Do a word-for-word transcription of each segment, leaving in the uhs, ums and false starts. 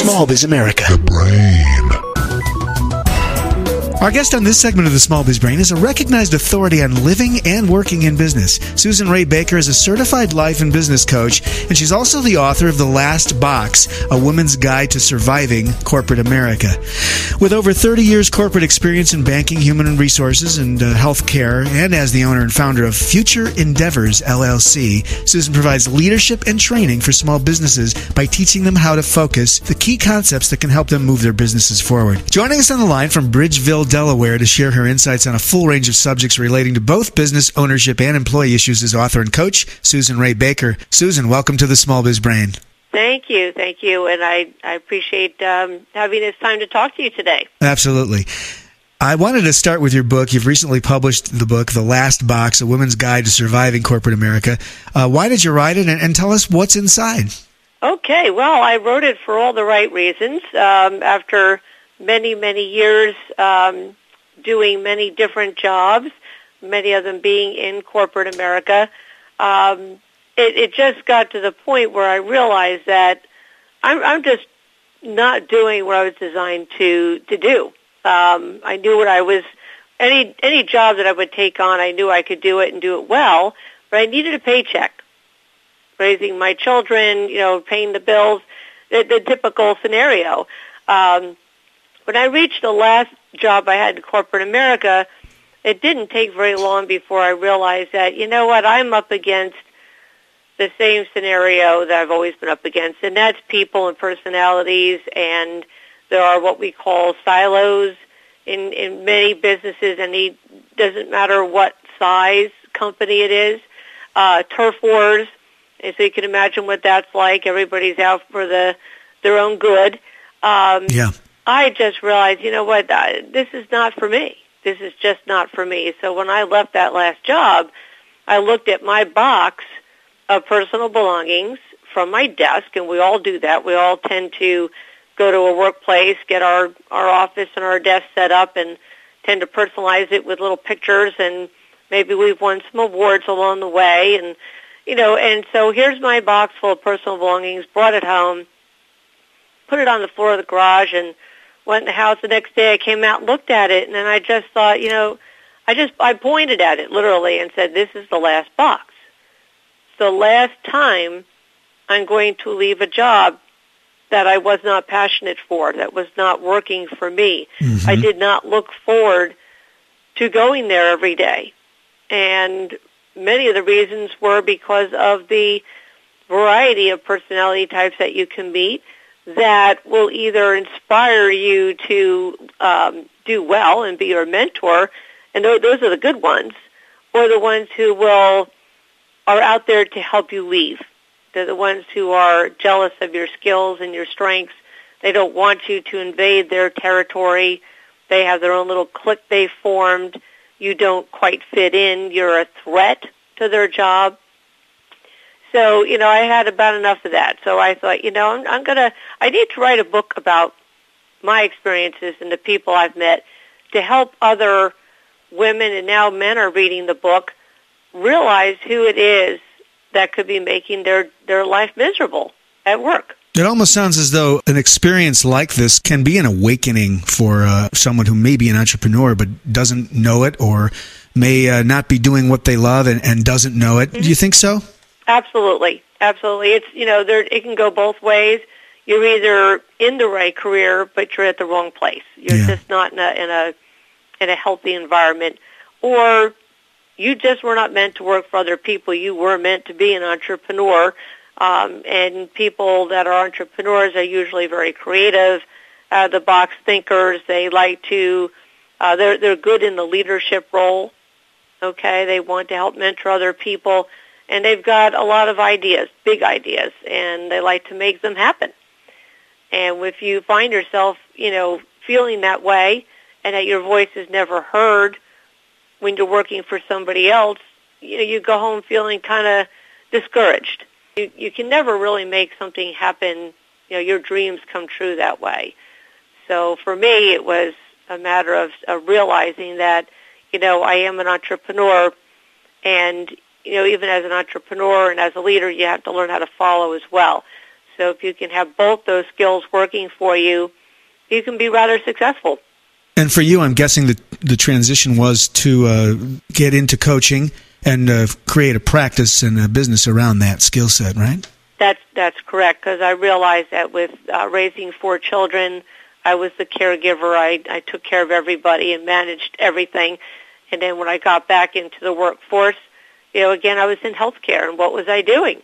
Small Biz America. The Brain. Our guest on this segment of the Small Biz Brain is a recognized authority on living and working in business. Susan Ray Baker is a certified life and business coach, and she's also the author of The Last Box, A Woman's Guide to Surviving Corporate America. With over thirty years corporate experience in banking, human resources, and uh, healthcare, and as the owner and founder of Future Endeavors, L L C, Susan provides leadership and training for small businesses by teaching them how to focus the key concepts that can help them move their businesses forward. Joining us on the line from Bridgeville, Delaware, to share her insights on a full range of subjects relating to both business ownership and employee issues is author and coach Susan Ray Baker. Susan, welcome to the Small Biz Brain. Thank you, thank you, and I, I appreciate um, having this time to talk to you today. Absolutely. I wanted to start with your book. You've recently published the book, The Last Box, A Woman's Guide to Surviving Corporate America. Uh, why did you write it, and, and tell us what's inside? Okay, well, I wrote it for all the right reasons. Um, after many, many years um, doing many different jobs, many of them being in corporate America, um, it, it just got to the point where I realized that I'm, I'm just not doing what I was designed to, to do. Um, I knew what I was, any, any job that I would take on, I knew I could do it and do it well, but I needed a paycheck. Raising my children, you know, paying the bills, the, the typical scenario. Um, when I reached the last job I had in corporate America, it didn't take very long before I realized that, you know what, I'm up against the same scenario that I've always been up against, and that's people and personalities, and there are what we call silos in, in many businesses, and it doesn't matter what size company it is, uh, turf wars. And so you can imagine what that's like. Everybody's out for the their own good. Um, yeah. I just realized, you know what, I, this is not for me. This is just not for me. So when I left that last job, I looked at my box of personal belongings from my desk, and we all do that. We all tend to go to a workplace, get our, our office and our desk set up, and tend to personalize it with little pictures, and maybe we've won some awards along the way, and You know, and so here's my box full of personal belongings, brought it home, put it on the floor of the garage, and went in the house the next day. I came out and looked at it, and then I just thought, you know, I just, I pointed at it literally and said, this is the last box. It's the last time I'm going to leave a job that I was not passionate for, that was not working for me. Mm-hmm. I did not look forward to going there every day. And many of the reasons were because of the variety of personality types that you can meet that will either inspire you to um, do well and be your mentor, and th- those are the good ones, or the ones who will are out there to help you leave. They're the ones who are jealous of your skills and your strengths. They don't want you to invade their territory. They have their own little clique they formed. You don't quite fit in. You're a threat to their job. So, you know, I had about enough of that. So I thought, you know, I'm, I'm going to, I need to write a book about my experiences and the people I've met to help other women, and now men are reading the book, realize who it is that could be making their, their life miserable at work. It almost sounds as though an experience like this can be an awakening for uh, someone who may be an entrepreneur but doesn't know it, or may uh, not be doing what they love and, and doesn't know it. Mm-hmm. Do you think so? Absolutely. Absolutely. It's, you know, there, it can go both ways. You're either in the right career, but you're at the wrong place. You're yeah. just not in a, in a, in a healthy environment. Or you just were not meant to work for other people. You were meant to be an entrepreneur. Um, and people that are entrepreneurs are usually very creative, out-of-the-box thinkers. They like to, uh, they're, they're good in the leadership role. Okay, they want to help mentor other people. And they've got a lot of ideas, big ideas, and they like to make them happen. And if you find yourself, you know, feeling that way and that your voice is never heard when you're working for somebody else, you know, you go home feeling kind of discouraged. You, you can never really make something happen, you know, your dreams come true that way. So for me, it was a matter of, of realizing that, you know, I am an entrepreneur, and you know, even as an entrepreneur and as a leader, you have to learn how to follow as well. So if you can have both those skills working for you, you can be rather successful. And for you, I'm guessing that the transition was to uh, get into coaching and uh, create a practice and a business around that skill set, right? That's that's correct, because I realized that with uh, raising four children, I was the caregiver. I, I took care of everybody and managed everything. And then when I got back into the workforce, you know, again, I was in healthcare, and what was I doing?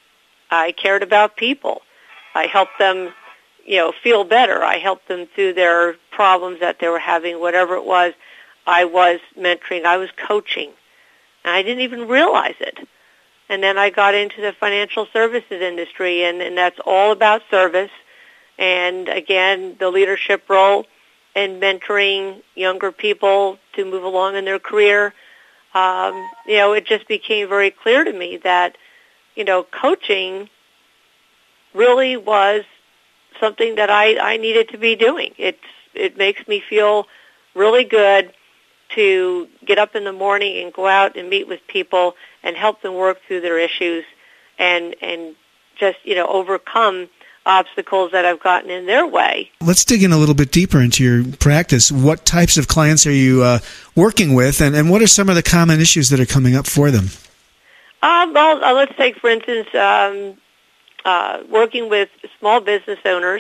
I cared about people. I helped them, you know, feel better. I helped them through their problems that they were having, whatever it was. I was mentoring. I was coaching. And I didn't even realize it. And then I got into the financial services industry, and, and that's all about service. And, again, the leadership role and mentoring younger people to move along in their career. Um, you know, it just became very clear to me that, you know, coaching really was something that I, I needed to be doing. It's, it makes me feel really good to get up in the morning and go out and meet with people and help them work through their issues and, and just, you know, overcome obstacles that I've gotten in their way. Let's dig in a little bit deeper into your practice. What types of clients are you uh, working with, and, and what are some of the common issues that are coming up for them? Uh, well, uh, let's take, for instance, um, uh, working with small business owners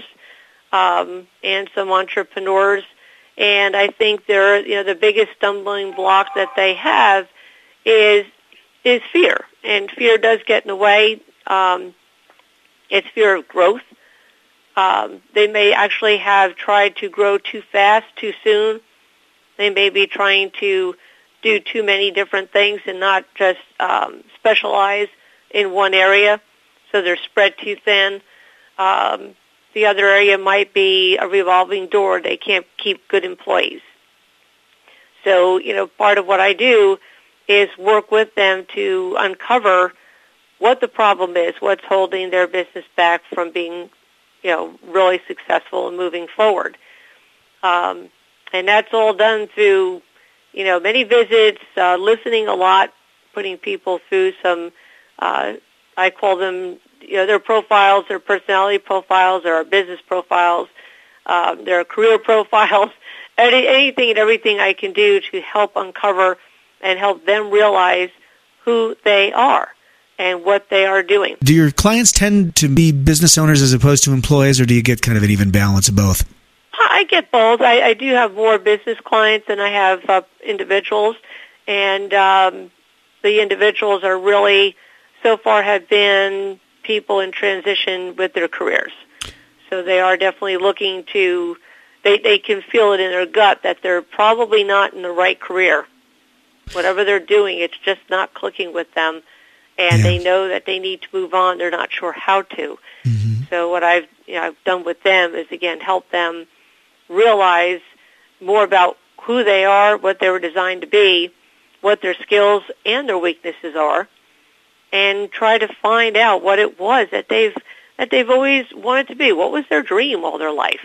um, and some entrepreneurs. And I think they're, you know, the biggest stumbling block that they have is is fear, and fear does get in the way. Um, it's fear of growth. Um, they may actually have tried to grow too fast, too soon. They may be trying to do too many different things and not just um, specialize in one area, so they're spread too thin. Um, the other area might be a revolving door. They can't keep good employees. So, you know, part of what I do is work with them to uncover what the problem is, what's holding their business back from being, you know, really successful and moving forward. Um, and that's all done through, you know, many visits, uh, listening a lot, putting people through some, uh, I call them, you know, their profiles, their personality profiles, their business profiles, uh, their career profiles, any, anything and everything I can do to help uncover and help them realize who they are and what they are doing. Do your clients tend to be business owners as opposed to employees, or do you get kind of an even balance of both? I get both. I, I do have more business clients than I have uh, individuals, and um, the individuals are really, so far, have been people in transition with their careers. So they are definitely looking to, they, they can feel it in their gut that they're probably not in the right career. Whatever they're doing, it's just not clicking with them, and yeah. they know that they need to move on. They're not sure how to. Mm-hmm. So what I've, you know, I've done with them is, again, help them realize more about who they are, what they were designed to be, what their skills and their weaknesses are, and try to find out what it was that they've that they've always wanted to be. What was their dream all their life?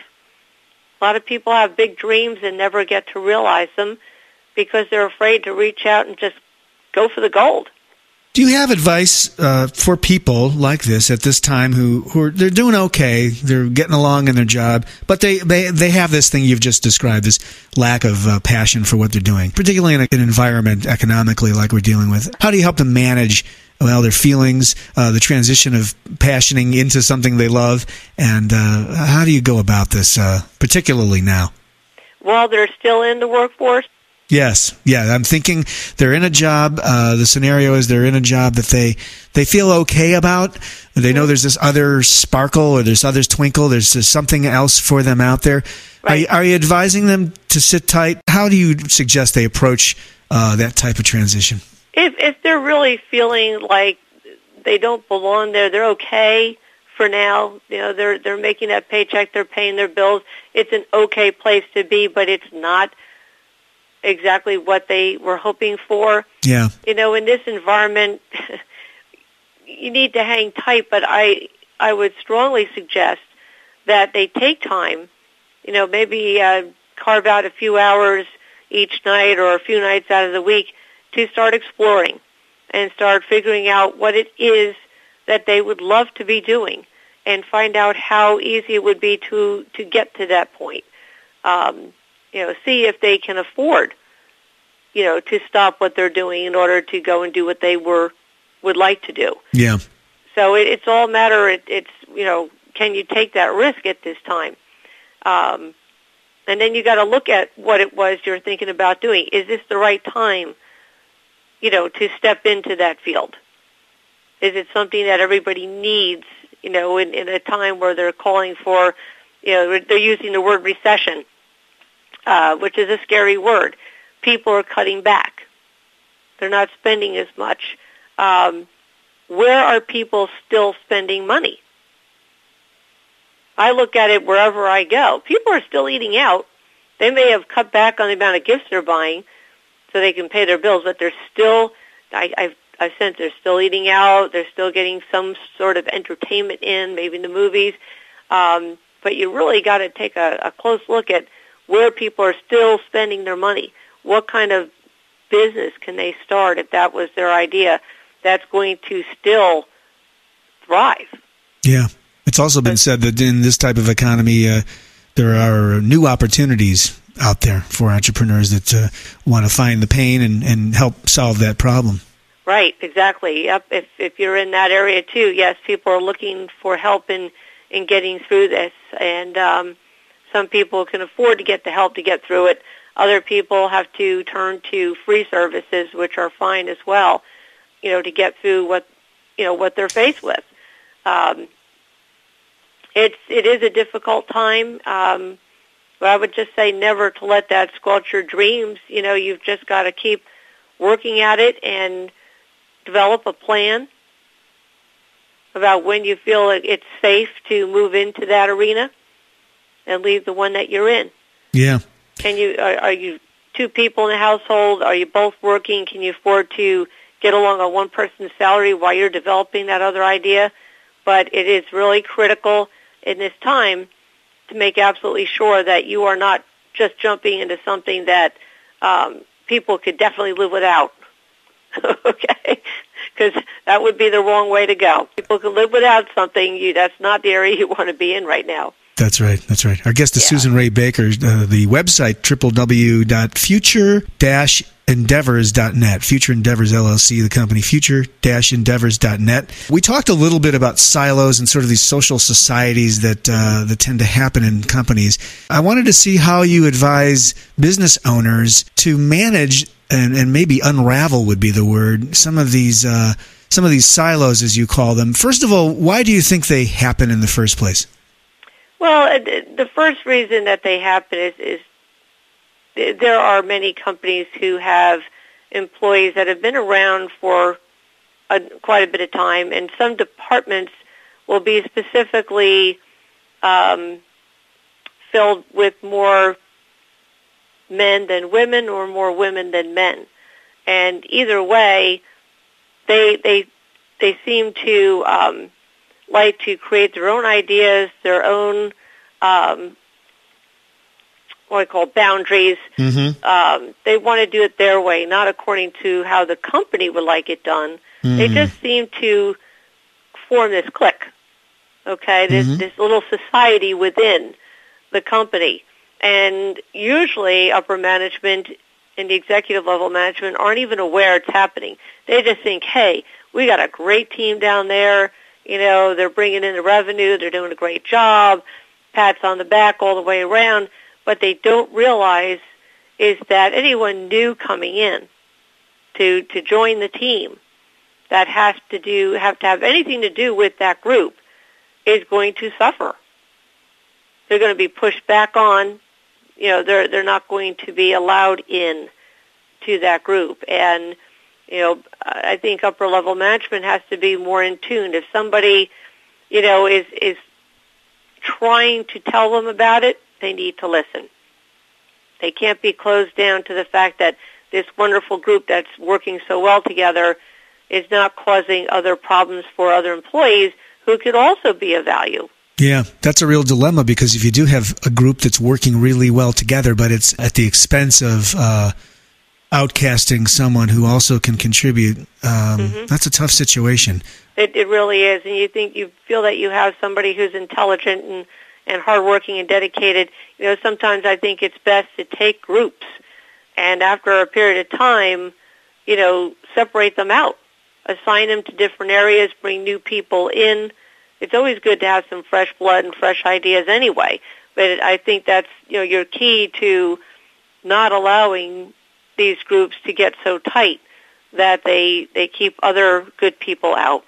A lot of people have big dreams and never get to realize them because they're afraid to reach out and just go for the gold. Do you have advice uh, for people like this at this time who, who are, they're doing okay, they're getting along in their job, but they, they, they have this thing you've just described, this lack of uh, passion for what they're doing, particularly in a, an environment economically like we're dealing with? How do you help them manage, well, their feelings, uh, the transition of passioning into something they love, and uh, how do you go about this, uh, particularly now? Well, they're still in the workforce. Yes, yeah. I'm thinking they're in a job. Uh, the scenario is they're in a job that they they feel okay about. They know there's this other sparkle or there's other twinkle. There's, there's something else for them out there. Right. Are, you, are you advising them to sit tight? How do you suggest they approach uh, that type of transition? If if they're really feeling like they don't belong there, they're okay for now. You know, they're they're making that paycheck, they're paying their bills. It's an okay place to be, but it's not exactly what they were hoping for. Yeah. You know, in this environment, you need to hang tight, but I I would strongly suggest that they take time, you know, maybe uh, carve out a few hours each night or a few nights out of the week to start exploring and start figuring out what it is that they would love to be doing and find out how easy it would be to, to get to that point. Um, you know, see if they can afford, you know, to stop what they're doing in order to go and do what they were would like to do. Yeah. So it, it's all a matter, it, it's, you know, can you take that risk at this time? Um, and then you got to look at what it was you're thinking about doing. Is this the right time, you know, to step into that field? Is it something that everybody needs, you know, in, in a time where they're calling for, you know, they're using the word recession, uh, which is a scary word. People are cutting back. They're not spending as much. Um, where are people still spending money? I look at it wherever I go. People are still eating out. They may have cut back on the amount of gifts they're buying so they can pay their bills, but they're still, I, I've, I've sensed they're still eating out. They're still getting some sort of entertainment in, maybe in the movies. Um, but you really got to take a, a close look at where people are still spending their money. What kind of business can they start if that was their idea that's going to still thrive? Yeah. It's also been said that in this type of economy, uh, there are new opportunities out there for entrepreneurs that uh, want to find the pain and, and help solve that problem. Right, exactly. Yep. If if you're in that area too, yes, people are looking for help in, in getting through this. And um, some people can afford to get the help to get through it. Other people have to turn to free services, which are fine as well, you know, to get through what, you know, what they're faced with. Um, it's, it is a difficult time. Um, but I would just say never to let that squelch your dreams. You know, you've just got to keep working at it and develop a plan about when you feel it's safe to move into that arena and leave the one that you're in. Yeah. Can you, are, are you two people in the household? Are you both working? Can you afford to get along on one person's salary while you're developing that other idea? But it is really critical in this time to make absolutely sure that you are not just jumping into something that um, people could definitely live without. Okay? Because that would be the wrong way to go. People can live without something. You, that's not the area you want to be in right now. That's right. That's right. Our guest is Yeah. Susan Ray Baker. Uh, the website, w w w dot future dash endeavors dot net. Future Endeavors, L L C, the company, future dash endeavors dot net. We talked a little bit about silos and sort of these social societies that uh, that tend to happen in companies. I wanted to see how you advise business owners to manage and, and maybe unravel would be the word, some of these uh, some of these silos, as you call them. First of all, why do you think they happen in the first place? Well, the first reason that they happen is, is there are many companies who have employees that have been around for a, quite a bit of time, and some departments will be specifically um, filled with more men than women or more women than men. And either way, they they they seem to um, like to create their own ideas, their own um, what I call boundaries. Mm-hmm. Um, they want to do it their way, not according to how the company would like it done. Mm-hmm. They just seem to form this clique, okay, this, mm-hmm. this little society within the company. And usually upper management and the executive level management aren't even aware it's happening. They just think, hey, we got a great team down there. You know, they're bringing in the revenue. They're doing a great job. Pats on the back all the way around. What they don't realize is that anyone new coming in to to join the team that has to do have to have anything to do with that group is going to suffer. They're going to be pushed back on. You know, they're they're not going to be allowed in to that group. And you know, I think upper level management has to be more in tune. If somebody, you know, is is trying to tell them about it, they need to listen. They can't be closed down to the fact that this wonderful group that's working so well together is not causing other problems for other employees who could also be of value. Yeah, that's a real dilemma, because if you do have a group that's working really well together, but it's at the expense of uh, outcasting someone who also can contribute. Um, mm-hmm. That's a tough situation. It, it really is, and you think you feel that you have somebody who's intelligent and, and hardworking and dedicated. You know, sometimes I think it's best to take groups, and after a period of time, you know, separate them out, assign them to different areas, bring new people in. It's always good to have some fresh blood and fresh ideas anyway, but it, I think that's, you know, your key to not allowing these groups to get so tight that they they keep other good people out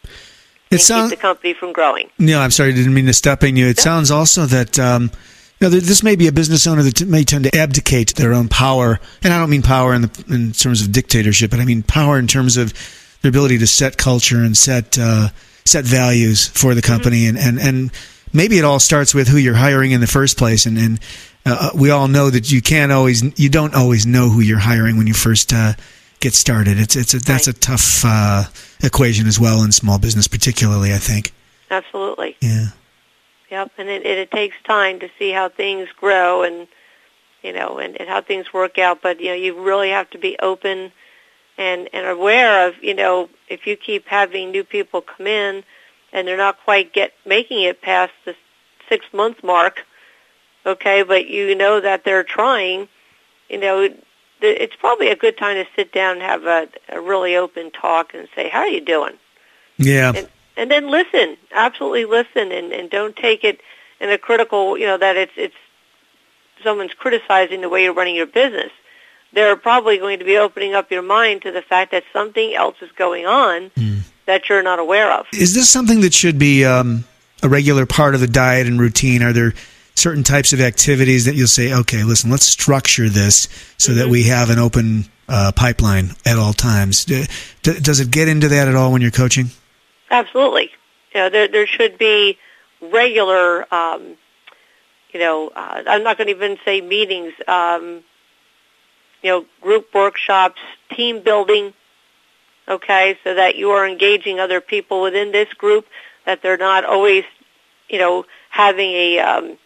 and sound, keep the company from growing. No, I'm sorry, I didn't mean to step in you. It no. sounds also that um, you know, this may be a business owner that may tend to abdicate their own power, and I don't mean power in, the, in terms of dictatorship, but I mean power in terms of their ability to set culture and set uh, set values for the company, mm-hmm. and, and, and maybe it all starts with who you're hiring in the first place, and, and uh, we all know that you can't always, you don't always know who you're hiring when you first uh, get started. It's it's a, that's right. a tough uh, equation as well in small business, particularly, I think. Absolutely. Yeah. Yep, and it, it, it takes time to see how things grow and, you know, and, and how things work out. But, you know, you really have to be open and, and aware of, you know, if you keep having new people come in and they're not quite get making it past the six-month mark, okay, but you know that they're trying, you know, it's probably a good time to sit down and have a, a really open talk and say, how are you doing? Yeah. And, and then listen, absolutely listen, and, and don't take it in a critical, you know, that it's it's someone's criticizing the way you're running your business. They're probably going to be opening up your mind to the fact that something else is going on mm. that you're not aware of. Is this something that should be um, a regular part of the diet and routine? Are there certain types of activities that you'll say, okay, listen, let's structure this so mm-hmm. that we have an open uh, pipeline at all times? D- d- does it get into that at all when you're coaching? Absolutely. You know, there there should be regular, um, you know, uh, I'm not going to even say meetings, um, you know, group workshops, team building, okay, so that you are engaging other people within this group, that they're not always, you know, having a, um,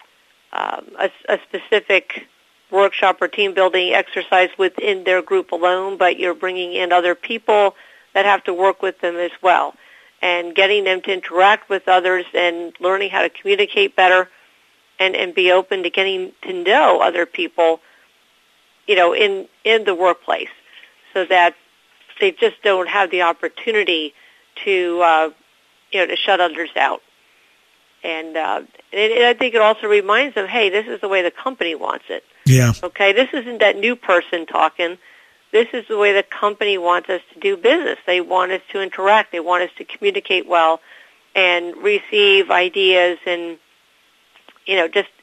um, a, a specific workshop or team building exercise within their group alone, but you're bringing in other people that have to work with them as well, and getting them to interact with others and learning how to communicate better and, and be open to getting to know other people, you know, in, in the workplace, so that they just don't have the opportunity to, uh, you know, to shut others out. And, uh, and, and I think it also reminds them, hey, this is the way the company wants it. Yeah. Okay, this isn't that new person talking. This is the way the company wants us to do business. They want us to interact. They want us to communicate well and receive ideas and, you know, just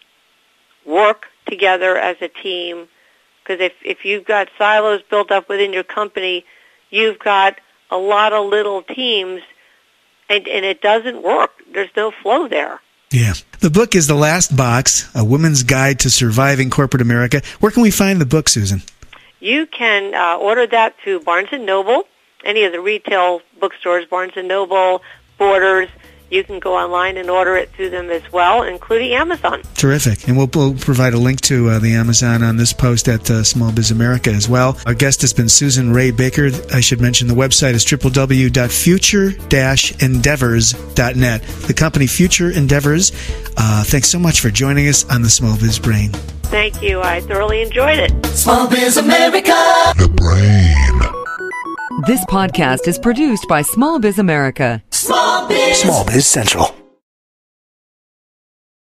work together as a team. Because if, if you've got silos built up within your company, you've got a lot of little teams, and, and it doesn't work. There's no flow there. Yeah. The book is The Last Box, A Woman's Guide to Surviving Corporate America. Where can we find the book, Susan? You can uh, order that through Barnes and Noble, any of the retail bookstores, Barnes and Noble, Borders. You can go online and order it through them as well, including Amazon. Terrific. And we'll, we'll provide a link to uh, the Amazon on this post at uh, Small Biz America as well. Our guest has been Susan Ray Baker. I should mention the website is w w w dot future dash endeavors dot net. The company Future Endeavors. Uh, thanks so much for joining us on the Small Biz Brain. Thank you. I thoroughly enjoyed it. Small Biz America. The Brain. This podcast is produced by Small Biz America. Small Biz. Small Biz Central.